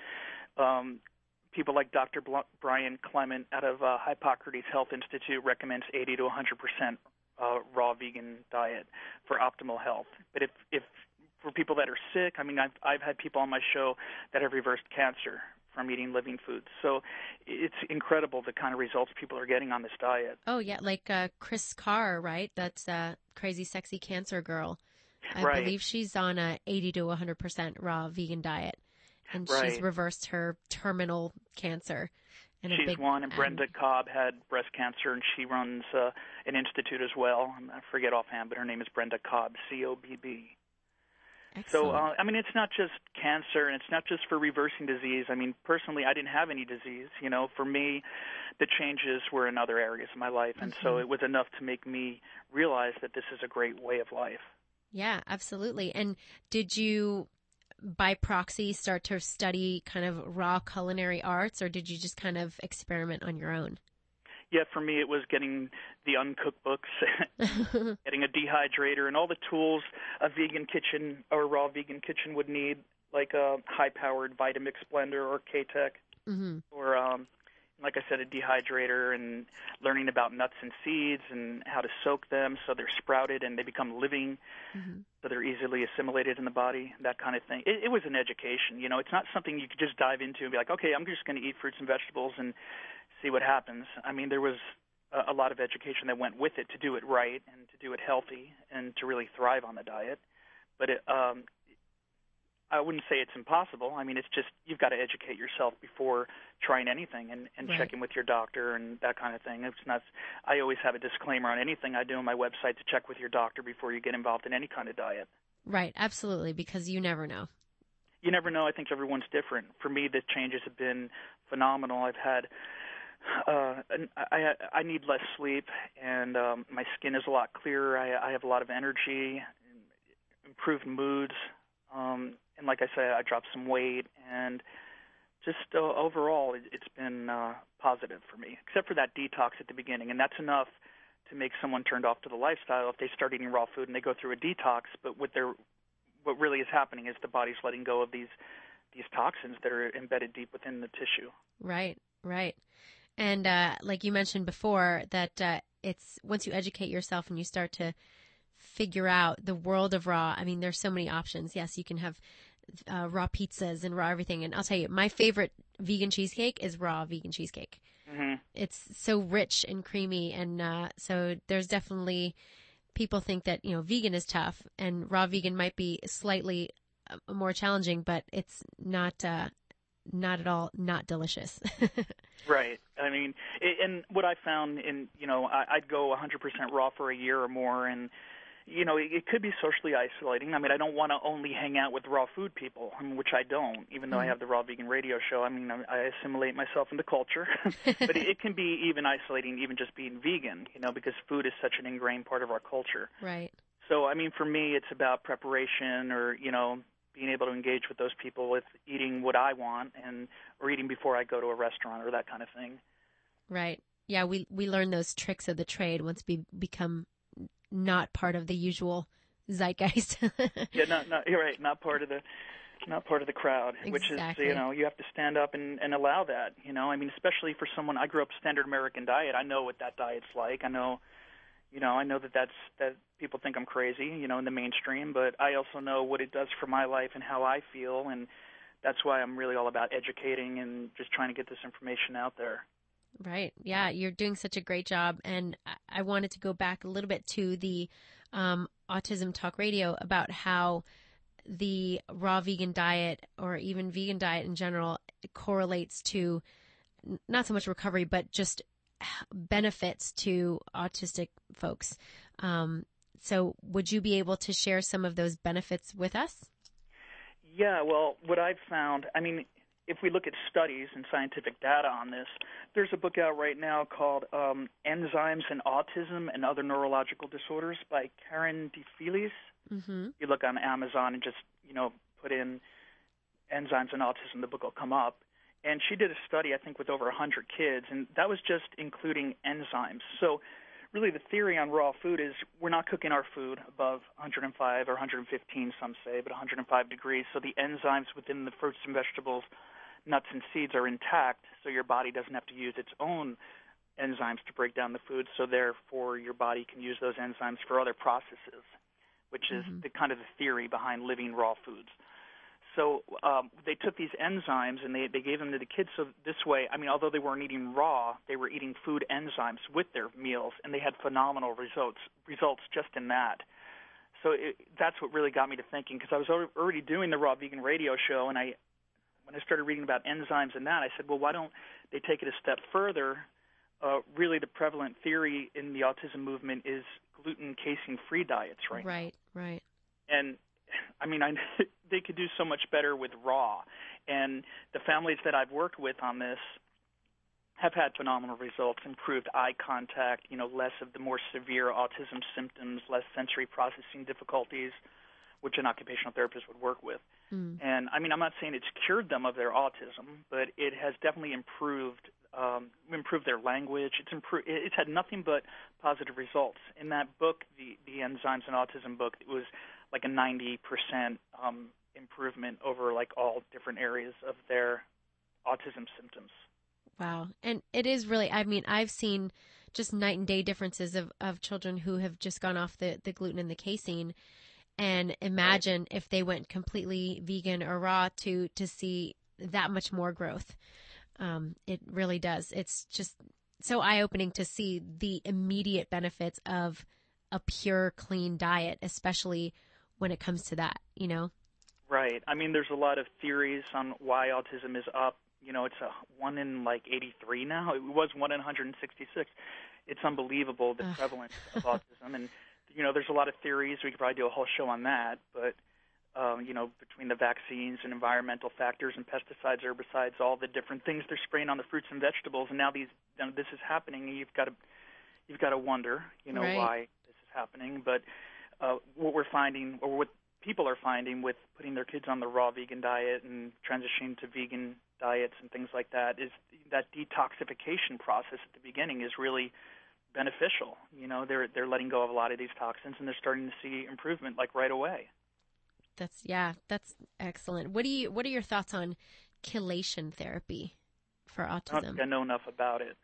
People like Dr. Brian Clement out of Hippocrates Health Institute recommends 80 to 100% raw vegan diet for optimal health. But if for people that are sick, I mean, I've had people on my show that have reversed cancer from eating living foods. So it's incredible the kind of results people are getting on this diet. Oh, yeah, like Chris Carr, right? That's Crazy Sexy Cancer Girl. I right. believe she's on a 80 to 100% raw vegan diet. And right. she's reversed her terminal cancer. And she's one, and Brenda Cobb had breast cancer, and she runs an institute as well. I forget offhand, but her name is Brenda Cobb, C-O-B-B. So, I mean, it's not just cancer, and it's not just for reversing disease. I mean, personally, I didn't have any disease. For me, the changes were in other areas of my life, and so it was enough to make me realize that this is a great way of life. Yeah, absolutely. And did you, by proxy, start to study kind of raw culinary arts, or did you just kind of experiment on your own? Yeah, for me it was getting the uncooked books, getting a dehydrator, and all the tools a vegan kitchen or raw vegan kitchen would need, like a high-powered Vitamix blender or K-Tech, or like I said, a dehydrator, and learning about nuts and seeds and how to soak them so they're sprouted and they become living, so they're easily assimilated in the body, that kind of thing. It was an education. It's not something you could just dive into and be like, okay, I'm just going to eat fruits and vegetables and see what happens. I mean, there was a lot of education that went with it to do it right and to do it healthy and to really thrive on the diet. But I wouldn't say it's impossible. I mean, it's just you've got to educate yourself before trying anything and right. checking with your doctor and that kind of thing. It's not. I always have a disclaimer on anything I do on my website to check with your doctor before you get involved in any kind of diet. Right, absolutely, because you never know. You never know. I think everyone's different. For me, the changes have been phenomenal. I've had I need less sleep, and my skin is a lot clearer. I have a lot of energy, improved moods, and like I said, I dropped some weight, and just overall, it's been positive for me, except for that detox at the beginning, and that's enough to make someone turned off to the lifestyle if they start eating raw food and they go through a detox. But what really is happening is the body's letting go of these toxins that are embedded deep within the tissue. Right, right. And like you mentioned before, that it's once you educate yourself and you start to figure out the world of raw, I mean, there's so many options. Yes, you can have raw pizzas and raw everything. And I'll tell you, my favorite vegan cheesecake is raw vegan cheesecake. Mm-hmm. It's so rich and creamy. And so there's definitely people think that, vegan is tough and raw vegan might be slightly more challenging, but it's not at all not delicious. Right. I mean, and what I found I'd go 100% raw for a year or more, and, it could be socially isolating. I mean, I don't want to only hang out with raw food people, which I don't, even though I have the Raw Vegan radio show. I mean, I assimilate myself into culture, but it can be even isolating, even just being vegan, because food is such an ingrained part of our culture. Right. So, I mean, for me, it's about preparation or, being able to engage with those people with eating what I want or eating before I go to a restaurant or that kind of thing. Right. Yeah, we learn those tricks of the trade once we become not part of the usual zeitgeist. Yeah, you're right. Not part of the crowd, exactly. Which is, you have to stand up and allow that, I mean, especially for someone, I grew up standard American diet. I know what that diet's like. I know that people think I'm crazy, in the mainstream, but I also know what it does for my life and how I feel, and that's why I'm really all about educating and just trying to get this information out there. Right. Yeah, you're doing such a great job, and I wanted to go back a little bit to the Autism Talk Radio about how the raw vegan diet or even vegan diet in general correlates to not so much recovery, but just benefits to autistic folks. So would you be able to share some of those benefits with us? Yeah, well, what I've found, I mean, if we look at studies and scientific data on this, there's a book out right now called Enzymes in Autism and Other Neurological Disorders by Karen DeFelice. Mm-hmm. You look on Amazon and just, put in enzymes in autism, the book will come up. And she did a study, I think, with over 100 kids, and that was just including enzymes. So really the theory on raw food is we're not cooking our food above 105 or 115, some say, but 105 degrees. So the enzymes within the fruits and vegetables, nuts and seeds are intact, so your body doesn't have to use its own enzymes to break down the food, so therefore your body can use those enzymes for other processes, which is the kind of the theory behind living raw foods. So they took these enzymes and they gave them to the kids. So this way, I mean, although they weren't eating raw, they were eating food enzymes with their meals, and they had phenomenal results just in that. So that's what really got me to thinking, because I was already doing the Raw Vegan radio show, and when I started reading about enzymes and that, I said, well, why don't they take it a step further? Really, the prevalent theory in the autism movement is gluten casein-free diets right now. Right. And I mean, they could do so much better with raw. And the families that I've worked with on this have had phenomenal results, improved eye contact, less of the more severe autism symptoms, less sensory processing difficulties, which an occupational therapist would work with. And, I mean, I'm not saying it's cured them of their autism, but it has definitely improved their language. It's had nothing but positive results. In that book, the Enzymes in Autism book, it was like a 90% improvement over like all different areas of their autism symptoms. Wow. And it is really, I mean, I've seen just night and day differences of children who have just gone off the gluten and the casein. And imagine if they went completely vegan or raw to see that much more growth. It really does. It's just so eye-opening to see the immediate benefits of a pure, clean diet, especially when it comes to that, Right. I mean, there's a lot of theories on why autism is up. It's a 1 in 83 now. It was 1 in 166. It's unbelievable, the prevalence of autism. And, there's a lot of theories. We could probably do a whole show on that. But, between the vaccines and environmental factors and pesticides, herbicides, all the different things they're spraying on the fruits and vegetables, and now this is happening, and you've got to wonder, right. why this is happening. But what we're finding, or what people are finding with putting their kids on the raw vegan diet and transitioning to vegan diets and things like that, is that detoxification process at the beginning is really beneficial. They're letting go of a lot of these toxins, and they're starting to see improvement like right away. That's excellent. What are your thoughts on chelation therapy for autism? I don't think I know enough about it.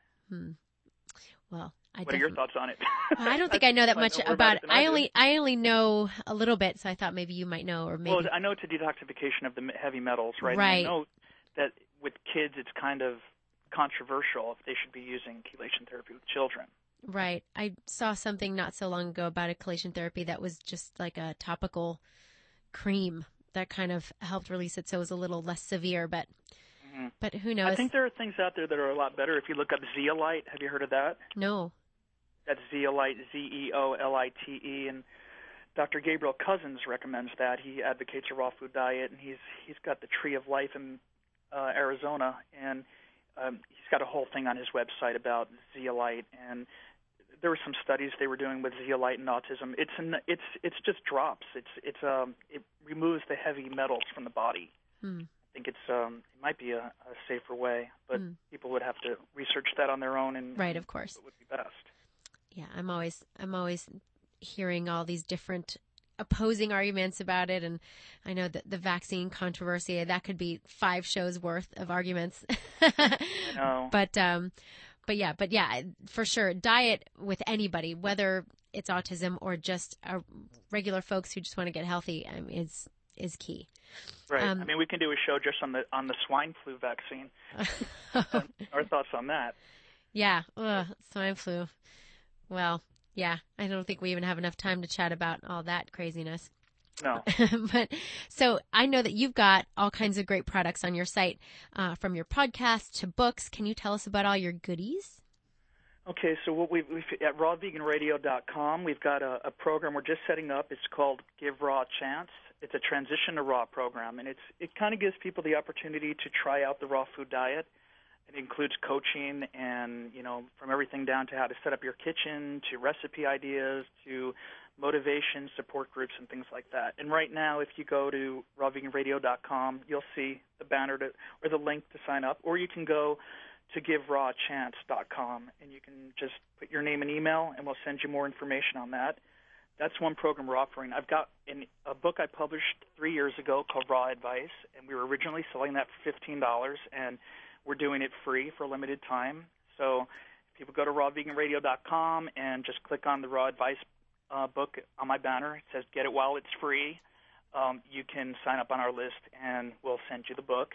Well, what are your thoughts on it? I don't think I know that much about it. I only know a little bit, so I thought maybe you might know, or maybe. Well, I know it's a detoxification of the heavy metals, right? Right. And I know that with kids, it's kind of controversial if they should be using chelation therapy with children. Right. I saw something not so long ago about a chelation therapy that was just like a topical cream that kind of helped release it, so it was a little less severe, but who knows? I think there are things out there that are a lot better. If you look up Zeolite, have you heard of that? No. That's Zeolite, Zeolite, and Dr. Gabriel Cousins recommends that. He advocates a raw food diet, and he's got the Tree of Life in Arizona, and he's got a whole thing on his website about zeolite. And there were some studies they were doing with zeolite and autism. It's just drops. It removes the heavy metals from the body. I think it might be a safer way, but people would have to research that on their own, and right, of course, it would be best. Yeah, I'm always hearing all these different opposing arguments about it, and I know that the vaccine controversy, that could be 5 shows worth of arguments. I know. But yeah, for sure, diet with anybody, whether it's autism or just regular folks who just want to get healthy, is key. Right. I mean, we can do a show just on the swine flu vaccine. Our thoughts on that. Yeah, swine flu. Well, yeah, I don't think we even have enough time to chat about all that craziness. No. But so I know that you've got all kinds of great products on your site, from your podcast to books. Can you tell us about all your goodies? Okay, so what we've at rawveganradio.com, we've got a program we're just setting up. It's called Give Raw a Chance. It's a transition to raw program, and it kind of gives people the opportunity to try out the raw food diet. It includes coaching and, from everything down to how to set up your kitchen, to recipe ideas, to motivation, support groups, and things like that. And right now, if you go to rawveganradio.com, you'll see the banner or the link to sign up, or you can go to giverawachance.com, and you can just put your name and email, and we'll send you more information on that. That's one program we're offering. I've got a book I published 3 years ago called Raw Advice, and we were originally selling that for $15, and we're doing it free for a limited time. So if people go to rawveganradio.com and just click on the Raw Advice book on my banner, it says get it while it's free. You can sign up on our list, and we'll send you the book.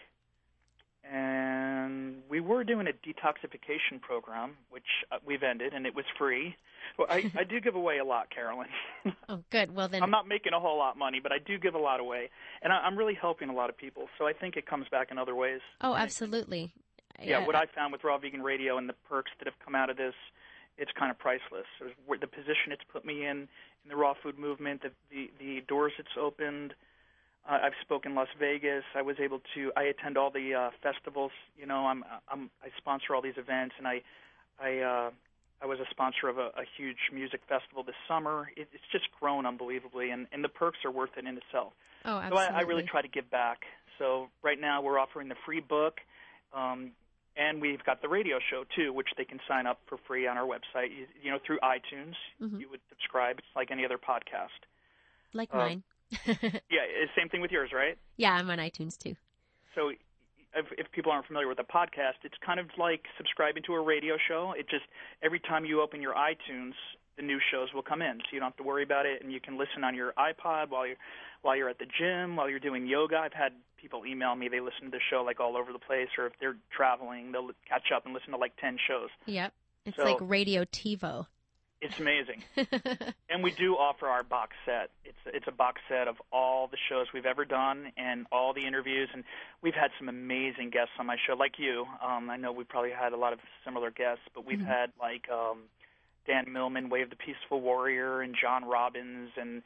And we were doing a detoxification program, which we've ended, and it was free. Well, I do give away a lot, Carolyn. Oh, good. Well, then I'm not making a whole lot of money, but I do give a lot away, and I'm really helping a lot of people. So I think it comes back in other ways. Oh, absolutely. Yeah, what I found with Raw Vegan Radio and the perks that have come out of this, it's kind of priceless. The position it's put me in the raw food movement, the doors it's opened. I've spoken in Las Vegas. I attend all the festivals. I sponsor all these events, and I was a sponsor of a huge music festival this summer. It's just grown unbelievably, and the perks are worth it in itself. Oh, absolutely. So I really try to give back. So right now we're offering the free book, and we've got the radio show too, which they can sign up for free on our website. Through iTunes, you would subscribe. It's like any other podcast. Like mine. Yeah, same thing with yours, right? Yeah, I'm on iTunes too. So if people aren't familiar with a podcast, it's kind of like subscribing to a radio show. It just, every time you open your iTunes, the new shows will come in, so you don't have to worry about it, and you can listen on your iPod while you're at the gym, while you're doing yoga. I've had people email me, they listen to the show like all over the place, or if they're traveling, they'll catch up and listen to like 10 shows. Yep. It's like Radio TiVo. It's amazing. And we do offer our box set. It's a box set of all the shows we've ever done and all the interviews, and we've had some amazing guests on my show, like you. I know we probably had a lot of similar guests, but we've had like Dan Millman, Way of the Peaceful Warrior, and John Robbins, and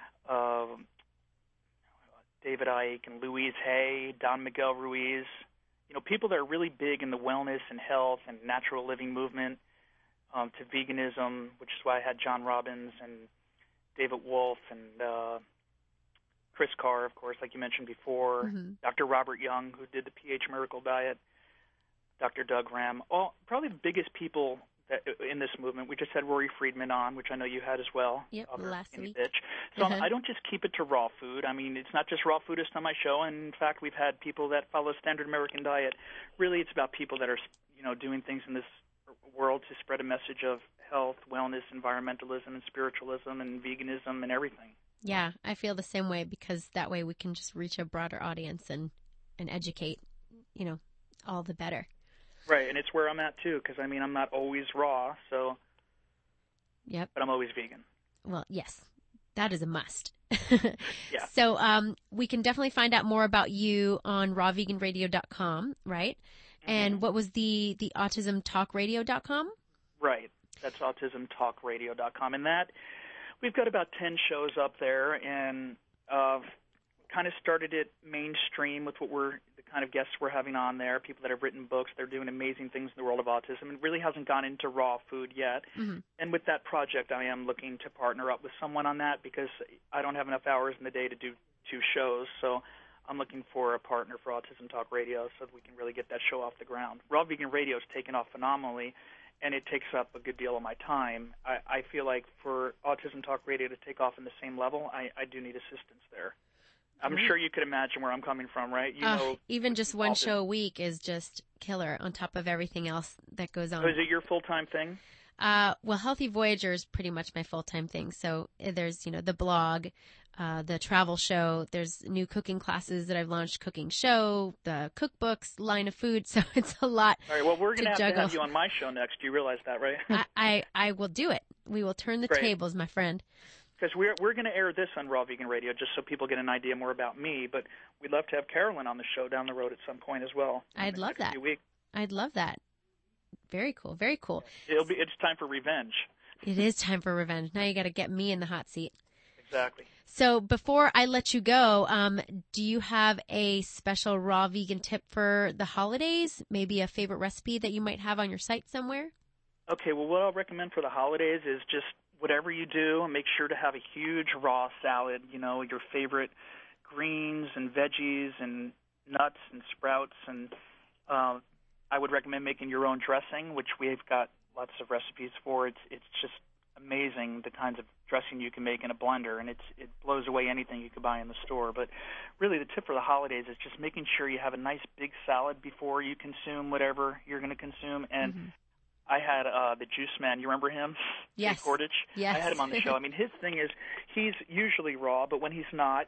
David Icke, and Louise Hay, Don Miguel Ruiz. People that are really big in the wellness and health and natural living movement. To veganism, which is why I had John Robbins and David Wolf and Chris Carr, of course, like you mentioned before, Dr. Robert Young, who did the pH Miracle Diet, Dr. Doug Ram, probably the biggest people in this movement. We just had Rory Friedman on, which I know you had as well. Yep, last week. So I don't just keep it to raw food. I mean, it's not just raw foodists on my show. And in fact, we've had people that follow standard American diet. Really, it's about people that are, doing things in this world to spread a message of health, wellness, environmentalism, and spiritualism, and veganism, and everything. Yeah, I feel the same way, because that way we can just reach a broader audience and educate, all the better. Right, and it's where I'm at too, because I'm not always raw, so. Yep. But I'm always vegan. Well, yes, that is a must. Yeah. So we can definitely find out more about you on rawveganradio.com, right? And what was the autismtalkradio.com? Right. That's autismtalkradio.com. And that, we've got about 10 shows up there, and kind of started it mainstream with the kind of guests we're having on there, people that have written books. They're doing amazing things in the world of autism. It really hasn't gone into raw food yet. And with that project, I am looking to partner up with someone on that, because I don't have enough hours in the day to do 2 shows. So I'm looking for a partner for Autism Talk Radio so that we can really get that show off the ground. Raw Vegan Radio has taken off phenomenally, and it takes up a good deal of my time. I feel like for Autism Talk Radio to take off in the same level, I do need assistance there. I'm sure you could imagine where I'm coming from, right? Even just one show a week is just killer on top of everything else that goes on. So is it your full-time thing? Well, Healthy Voyager is pretty much my full-time thing. So there's, the blog, the travel show, there's new cooking classes that I've launched, cooking show, the cookbooks, line of food. So it's a lot. All right. Well, we're going to have you on my show next. Do you realize that, right? I will do it. We will turn the tables, my friend. Because we're going to air this on Raw Vegan Radio just so people get an idea more about me. But we'd love to have Carolyn on the show down the road at some point as well. I'd love that. I'd love that. Very cool. Very cool. It's time for revenge. It is time for revenge. Now you got to get me in the hot seat. Exactly. So before I let you go, do you have a special raw vegan tip for the holidays? Maybe a favorite recipe that you might have on your site somewhere? Okay, well, what I'll recommend for the holidays is just whatever you do, make sure to have a huge raw salad, your favorite greens and veggies and nuts and sprouts. And I would recommend making your own dressing, which we've got lots of recipes for. It's just amazing the kinds of dressing you can make in a blender, and it blows away anything you could buy in the store. But really the tip for the holidays is just making sure you have a nice big salad before you consume whatever you're going to consume. And I had the Juice Man. You remember him? Yes. Jake Kordich? Yes. I had him on the show. I mean, his thing is he's usually raw, but when he's not,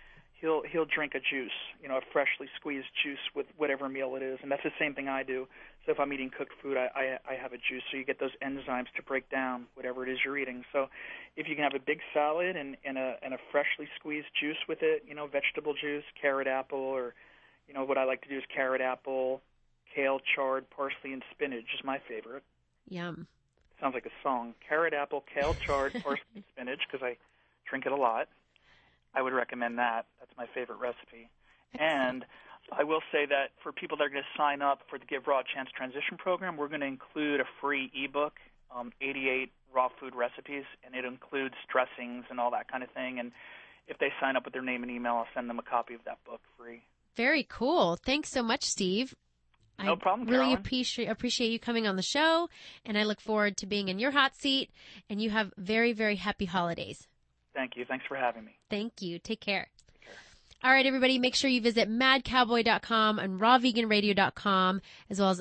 he'll drink a juice, a freshly squeezed juice with whatever meal it is, and that's the same thing I do. So if I'm eating cooked food, I have a juice, so you get those enzymes to break down whatever it is you're eating. So if you can have a big salad and a freshly squeezed juice with it, vegetable juice, carrot apple, or what I like to do is carrot apple, kale, chard, parsley, and spinach is my favorite. Yum. Sounds like a song. Carrot apple, kale, chard, parsley, and spinach, because I drink it a lot. I would recommend that. That's my favorite recipe. And I will say that for people that are going to sign up for the Give Raw a Chance transition program, we're going to include a free ebook, 88 raw food recipes, and it includes dressings and all that kind of thing. And if they sign up with their name and email, I'll send them a copy of that book free. Very cool. Thanks so much, Steve. No problem, I really Carolyn. appreciate you coming on the show, and I look forward to being in your hot seat, and you have very, very happy holidays. Thank you. Thanks for having me. Thank you. Take care. All right, everybody, make sure you visit madcowboy.com and rawveganradio.com, as well as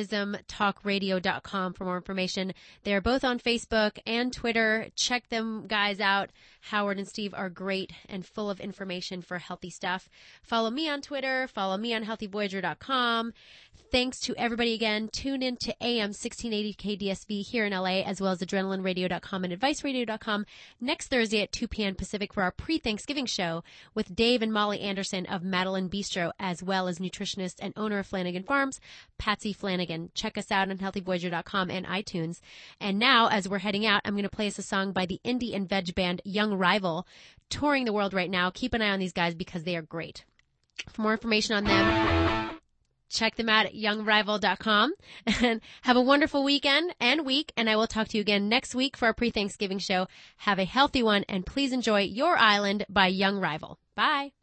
autismtalkradio.com for more information. They're both on Facebook and Twitter. Check them guys out. Howard and Steve are great and full of information for healthy stuff. Follow me on Twitter. Follow me on healthyvoyager.com. Thanks to everybody again. Tune in to AM 1680 KDSV here in LA, as well as adrenalineradio.com and adviceradio.com next Thursday at 2 p.m. Pacific for our pre-Thanksgiving show with Dave and Molly Anderson of Madeline Bistro, as well as nutritionist and owner of Flanagan Farms, Patsy Flanagan. Check us out on healthyvoyager.com and iTunes. And now, as we're heading out, I'm going to play us a song by the indie and veg band Young Rival, touring the world right now. Keep an eye on these guys because they are great. For more information on them, check them out at youngrival.com. And have a wonderful weekend and week, and I will talk to you again next week for our pre-Thanksgiving show. Have a healthy one, and please enjoy Your Island by Young Rival. Bye.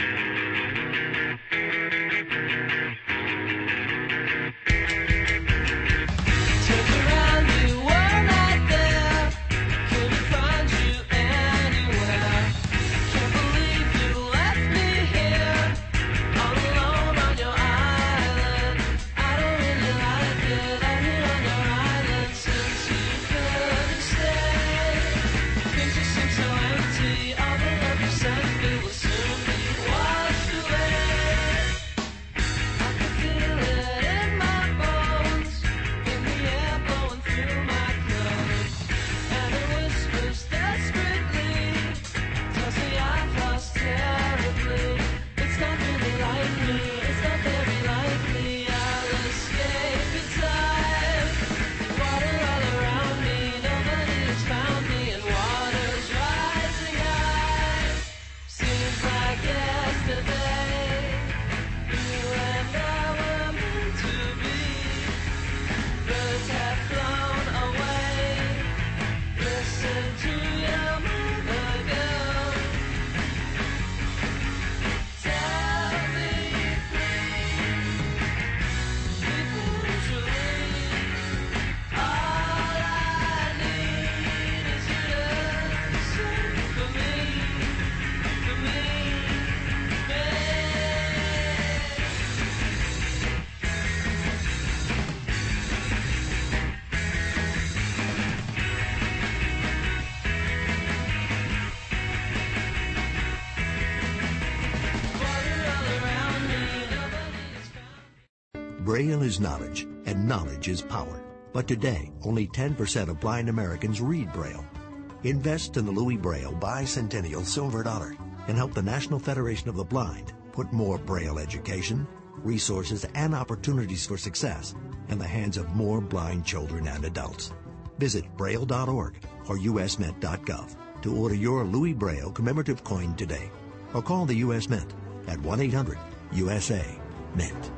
Braille is knowledge, and knowledge is power. But today, only 10% of blind Americans read Braille. Invest in the Louis Braille Bicentennial Silver Dollar and help the National Federation of the Blind put more Braille education, resources, and opportunities for success in the hands of more blind children and adults. Visit Braille.org or usmint.gov to order your Louis Braille commemorative coin today, or call the U.S. Mint at 1-800-USA-MINT.